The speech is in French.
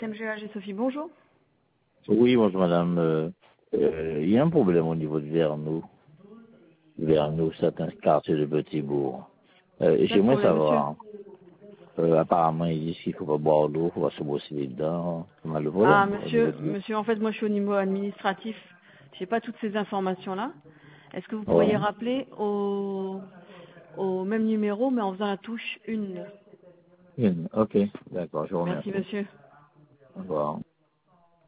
MGH Sophie, bonjour. Oui, bonjour madame. Il y a un problème au niveau de Vernou, certains quartiers de Petit-Bourg. Quel J'aimerais problème, monsieur? savoir, apparemment ils disent qu'il ne faut pas boire d'eau, il faut pas se brosser les dents. C'est mal le Ah, problème au niveau de... monsieur, en fait, moi, je suis au niveau administratif. J'ai pas toutes ces informations-là. Est-ce que vous pourriez Ouais. rappeler au même numéro, mais en faisant la touche 1? Ok, d'accord, je vous Merci, remercie. monsieur. Au revoir.